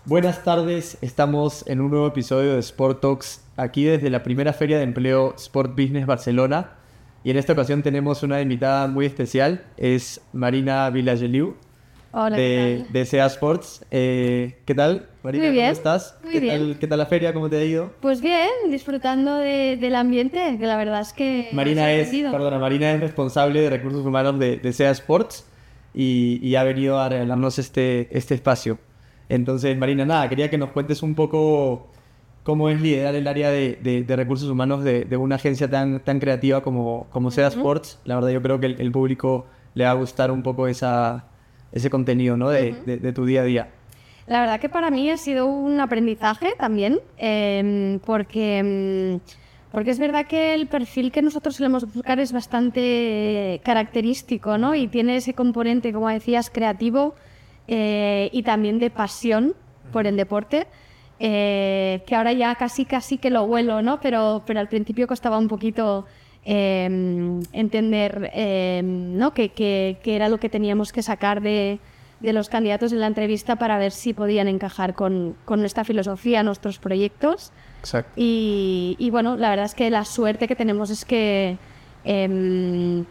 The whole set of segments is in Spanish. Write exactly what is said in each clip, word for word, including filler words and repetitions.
Buenas tardes, estamos en un nuevo episodio de Sport Talks, aquí desde la primera feria de empleo Sport Business Barcelona. Y en esta ocasión tenemos una invitada muy especial, es Marina Vilageliu, Hola, de, de S E A Sports. Eh, ¿Qué tal, Marina? Muy bien, ¿Cómo estás? muy ¿Qué bien. tal, ¿Qué tal la feria? ¿Cómo te ha ido? Pues bien, disfrutando de, del ambiente, que la verdad es que... Marina me ha es, sorprendido. perdona, Marina es responsable de recursos humanos de, de S E A Sports y, y ha venido a regalarnos este, este espacio. Entonces, Marina, nada, quería que nos cuentes un poco cómo es liderar el área de, de, de recursos humanos de, de una agencia tan, tan creativa como, como S E A Ujú. Sports. La verdad, yo creo que el, el público le va a gustar un poco esa, ese contenido, ¿no? de, Ujú. de, de tu día a día. La verdad que para mí ha sido un aprendizaje también, eh, porque, mm, porque es verdad que el perfil que nosotros solemos buscar es bastante característico, ¿no? Y tiene ese componente, como decías, creativo eh, y también de pasión por el deporte, eh, que ahora ya casi casi que lo huelo, ¿no? Pero, pero al principio costaba un poquito eh, entender eh, ¿no? que, que, que era lo que teníamos que sacar de de los candidatos en la entrevista para ver si podían encajar con, con nuestra filosofía, nuestros proyectos. Exacto. Y, y bueno, la verdad es que la suerte que tenemos es que eh,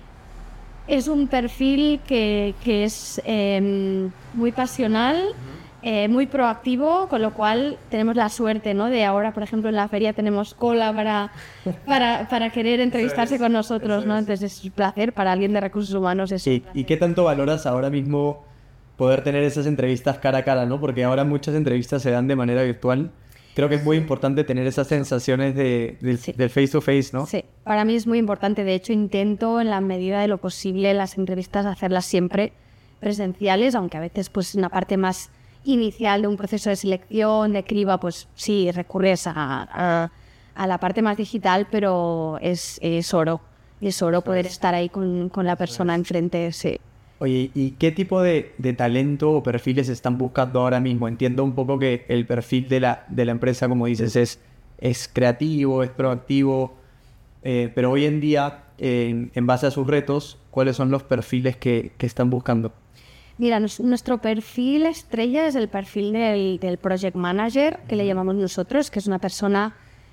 es un perfil que, que es eh, muy pasional, eh, muy proactivo, con lo cual tenemos la suerte, ¿no? De ahora, por ejemplo, en la feria tenemos cola para, para, para querer entrevistarse es, con nosotros, eso ¿no? es. Entonces es un placer para alguien de recursos humanos. Es un ¿Y, placer. ¿Y qué tanto valoras ahora mismo poder tener esas entrevistas cara a cara, ¿no? Porque ahora muchas entrevistas se dan de manera virtual. Creo que es muy importante tener esas sensaciones de, del, Sí. del face to face, ¿no? Sí, para mí es muy importante. De hecho, intento en la medida de lo posible las entrevistas hacerlas siempre presenciales, aunque a veces pues una parte más inicial de un proceso de selección, de criba, pues sí, recurres a, a, a la parte más digital, pero es, es oro. Es oro poder estar ahí con, con la persona enfrente, sí. Oye, ¿y qué tipo de, de talento o perfiles están buscando ahora mismo? Entiendo un poco que el perfil de la, de la empresa, como dices, es, es creativo, es proactivo, eh, pero hoy en día, eh, en base a sus retos, ¿cuáles son los perfiles que, que están buscando? Mira, nos- nuestro perfil estrella es el perfil del, del project manager, que le llamamos nosotros, que es una persona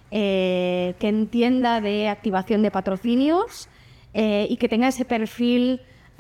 eh, que entienda de activación de patrocinios eh, y que tenga ese perfil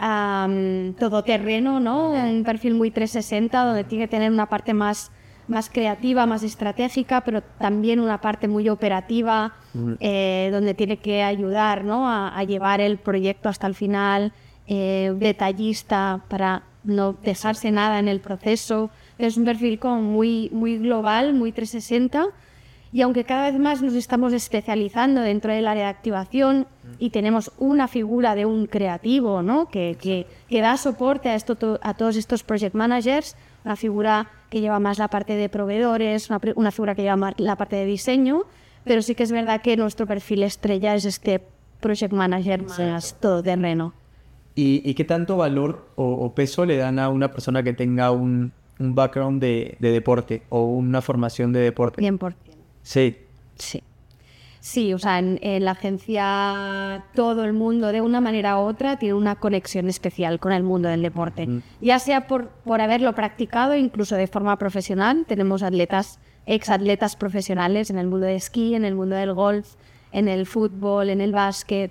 am, todoterreno, ¿no? Un perfil muy trescientos sesenta, donde tiene que tener una parte más, más creativa, más estratégica, pero también una parte muy operativa, eh, donde tiene que ayudar, ¿no? a, a llevar el proyecto hasta el final, eh, detallista para no dejarse nada en el proceso. Es un perfil como muy, muy global, muy trescientos sesenta, y aunque cada vez más nos estamos especializando dentro del área de activación y tenemos una figura de un creativo, ¿no? que, que, que da soporte a, esto, to- a todos estos project managers, una figura que lleva más la parte de proveedores, una, pre- una figura que lleva más la parte de diseño, pero sí que es verdad que nuestro perfil estrella es este project manager más todoterreno. ¿Y, y qué tanto valor o, o peso le dan a una persona que tenga un, un background de, de deporte o una formación de deporte? cien por ciento. Sí, Sí. Sí, o sea, en, en la agencia todo el mundo de una manera u otra tiene una conexión especial con el mundo del deporte. Mm. Ya sea por, por haberlo practicado, incluso de forma profesional. Tenemos atletas, exatletas profesionales en el mundo de esquí, en el mundo del golf, en el fútbol, en el básquet,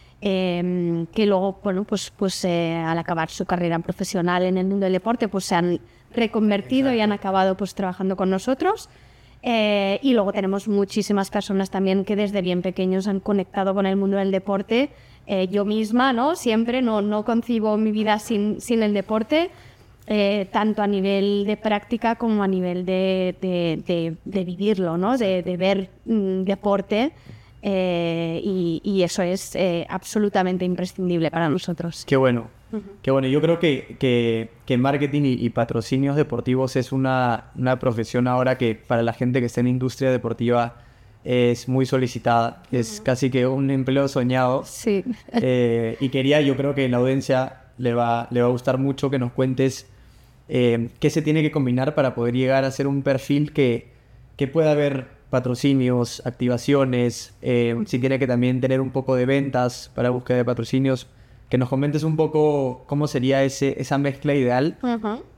eh, que luego, bueno, pues, pues eh, al acabar su carrera profesional en el mundo del deporte, pues se han reconvertido y han acabado pues trabajando con nosotros. Eh, y luego tenemos muchísimas personas también que desde bien pequeños han conectado con el mundo del deporte. Eh, yo misma, ¿no? Siempre no, no concibo mi vida sin, sin el deporte, eh, tanto a nivel de práctica como a nivel de, de, de, de vivirlo, ¿no? De, de ver mm, deporte. Eh, y, y eso es eh, absolutamente imprescindible para nosotros. qué bueno. Qué bueno, yo creo que, que, que marketing y, y patrocinios deportivos es una, una profesión ahora que para la gente que está en industria deportiva es muy solicitada. Es casi que un empleo soñado. Sí. Eh, y quería, yo creo que la audiencia le va, le va a gustar mucho que nos cuentes eh, qué se tiene que combinar para poder llegar a ser un perfil que, que pueda haber patrocinios, activaciones, eh, si tiene que también tener un poco de ventas para búsqueda de patrocinios. Que nos comentes un poco cómo sería ese, esa mezcla ideal Ujú.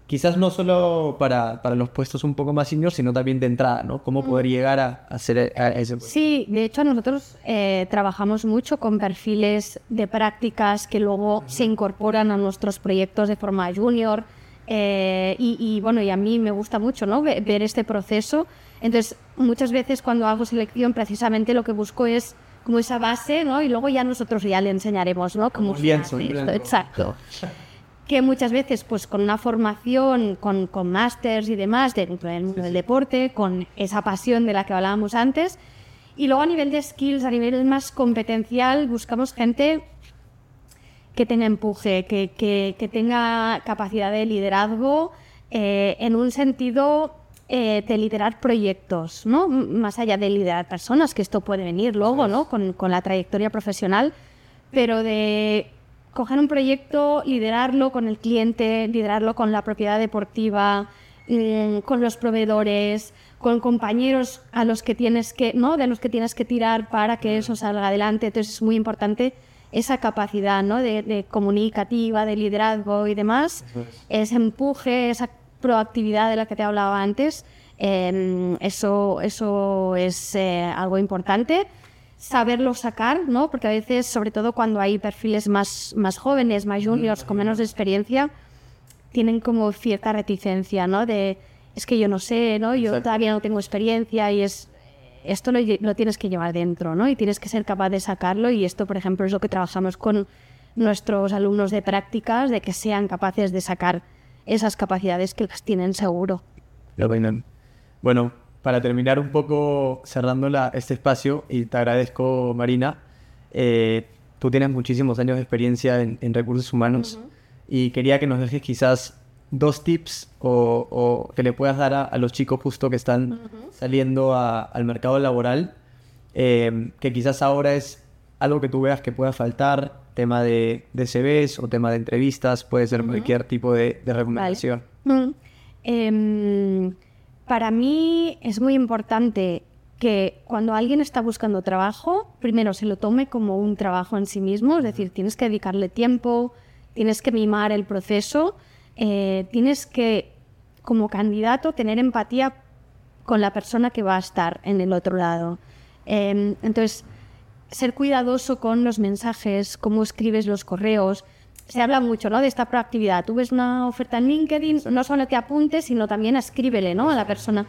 quizás no solo para, para los puestos un poco más senior, sino también de entrada, ¿no? ¿Cómo poder llegar a, a hacer a ese puesto? Sí, de hecho nosotros eh, trabajamos mucho con perfiles de prácticas que luego se incorporan a nuestros proyectos de forma junior eh, y, y bueno, y a mí me gusta mucho, ¿no? Ver, ver este proceso. Entonces, muchas veces cuando hago selección, precisamente lo que busco es como esa base, ¿no? Y luego ya nosotros ya le enseñaremos, ¿no? Cómo se hace esto. Exacto. Que muchas veces, pues con una formación, con, con másters y demás dentro del mundo del deporte, con esa pasión de la que hablábamos antes, y luego a nivel de skills, a nivel más competencial, buscamos gente que tenga empuje, que, que, que tenga capacidad de liderazgo eh, en un sentido eh, de liderar proyectos, ¿no? Más allá de liderar personas, que esto puede venir luego, ¿no? Con, con la trayectoria profesional, pero de coger un proyecto, liderarlo con el cliente, liderarlo con la propiedad deportiva, eh, con los proveedores, con compañeros a los que tienes que, ¿no? De los que tienes que tirar para que eso salga adelante. Entonces es muy importante esa capacidad, ¿no? de, de comunicativa, de liderazgo y demás, es. ese empuje, esa proactividad de la que te hablaba antes, eh, eso, eso es eh, algo importante. Saberlo sacar, ¿no? Porque a veces, sobre todo cuando hay perfiles más, más jóvenes, más juniors, con menos experiencia, tienen como cierta reticencia, ¿no? De, es que yo no sé, ¿no? Yo Exacto. todavía no tengo experiencia y es esto lo, lo tienes que llevar dentro, ¿no? Y tienes que ser capaz de sacarlo, y esto, por ejemplo, es lo que trabajamos con nuestros alumnos de prácticas, de que sean capaces de sacar esas capacidades que las tienen seguro. Bueno, para terminar un poco cerrando la, este espacio, y te agradezco, Marina, eh, tú tienes muchísimos años de experiencia en, en recursos humanos, uh-huh. y quería que nos dejes quizás dos tips o, o que le puedas dar a, a los chicos justo que están uh-huh. saliendo a, al mercado laboral, eh, que quizás ahora es algo que tú veas que pueda faltar, tema de, de C Vs o tema de entrevistas, puede ser uh-huh. cualquier tipo de, de recomendación. Vale. Uh-huh. eh, Para mí es muy importante que cuando alguien está buscando trabajo, primero se lo tome como un trabajo en sí mismo, es decir, tienes que dedicarle tiempo, tienes que mimar el proceso, eh, tienes que, como candidato, tener empatía con la persona que va a estar en el otro lado. Eh, entonces, ser cuidadoso con los mensajes, cómo escribes los correos. Se habla mucho, ¿no? De esta proactividad. Tú ves una oferta en LinkedIn, no solo te apuntes, sino también escríbele, ¿no? A la persona.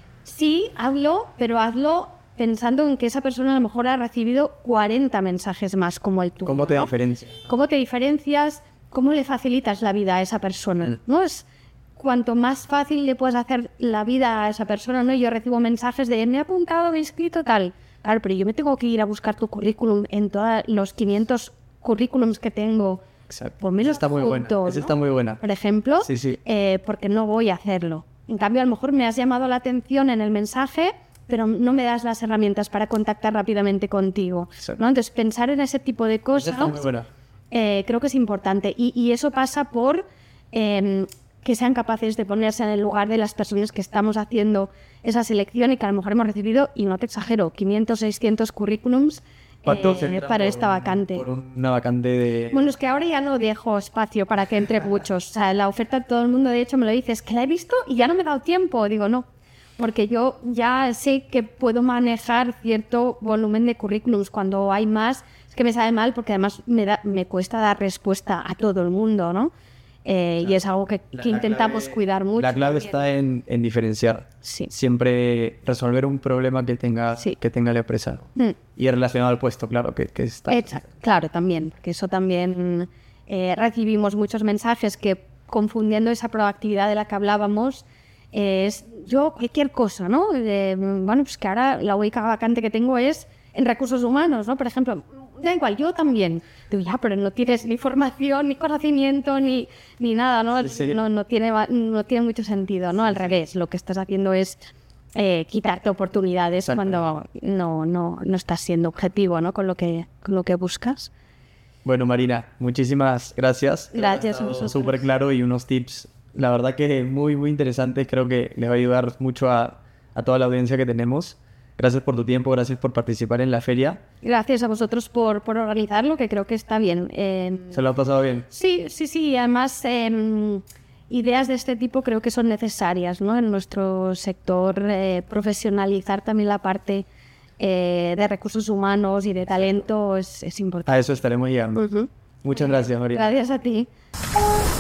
Sí, hazlo, pero hazlo pensando en que esa persona a lo mejor ha recibido cuarenta mensajes más como el tuyo. ¿Cómo te ¿no? diferencias? ¿Cómo te diferencias? ¿Cómo le facilitas la vida a esa persona? ¿No? Es cuanto más fácil le puedes hacer la vida a esa persona, ¿no? Yo recibo mensajes de me he apuntado, me he inscrito, tal. Claro, pero yo me tengo que ir a buscar tu currículum en todos los quinientos currículums que tengo. Exacto. Pues esa está muy buena. Esa ¿no? está muy buena. Por ejemplo, sí, sí. Eh, porque no voy a hacerlo. En cambio, a lo mejor me has llamado la atención en el mensaje, pero no me das las herramientas para contactar rápidamente contigo, ¿no? Entonces, pensar en ese tipo de cosas esa está muy buena. Eh, creo que es importante. Y, y eso pasa por eh, que sean capaces de ponerse en el lugar de las personas que estamos haciendo esa selección y que a lo mejor hemos recibido, y no te exagero, quinientos, seiscientos currículums Eh, para esta vacante. Por una vacante de... Bueno, es que ahora ya no dejo espacio para que entre muchos. O sea, la oferta todo el mundo de hecho me lo dice, es que la he visto y ya no me he dado tiempo. Digo, no, porque yo ya sé que puedo manejar cierto volumen de currículums. Cuando hay más, es que me sabe mal porque además me, da, me cuesta dar respuesta a todo el mundo, ¿no? Eh, claro. Y es algo que, que la, intentamos clave, cuidar mucho. La clave está en, en diferenciar. Sí. Siempre resolver un problema que tenga, sí. que tenga la empresa. Mm. Y relacionado al puesto, claro, que, que está. Exacto, claro, también. Que eso también eh, recibimos muchos mensajes que, confundiendo esa proactividad de la que hablábamos, eh, es yo cualquier cosa, ¿no? Eh, bueno, pues que ahora la única vacante que tengo es en recursos humanos, ¿no? Por ejemplo, da igual, yo también. Digo, ya, pero no tienes ni formación, ni conocimiento, ni, ni nada, ¿no? Sí, sí. No, no, tiene, no tiene mucho sentido, ¿no? Al revés, lo que estás haciendo es eh, quitarte oportunidades Exacto. cuando no, no, no estás siendo objetivo, ¿no? Con lo que, con lo que buscas. Bueno, Marina, muchísimas gracias. Gracias a vosotros. Súper claro y unos tips, la verdad que muy, muy interesantes. Creo que les va a ayudar mucho a, a toda la audiencia que tenemos. Gracias por tu tiempo, gracias por participar en la feria. Gracias a vosotros por, por organizarlo, que creo que está bien. Eh, ¿Se lo ha pasado bien? Sí, sí, sí. Además, eh, ideas de este tipo creo que son necesarias, ¿no? En nuestro sector, eh, profesionalizar también la parte eh, de recursos humanos y de talento es, es importante. A eso estaremos llegando. Uh-huh. Muchas gracias, María. Gracias a ti.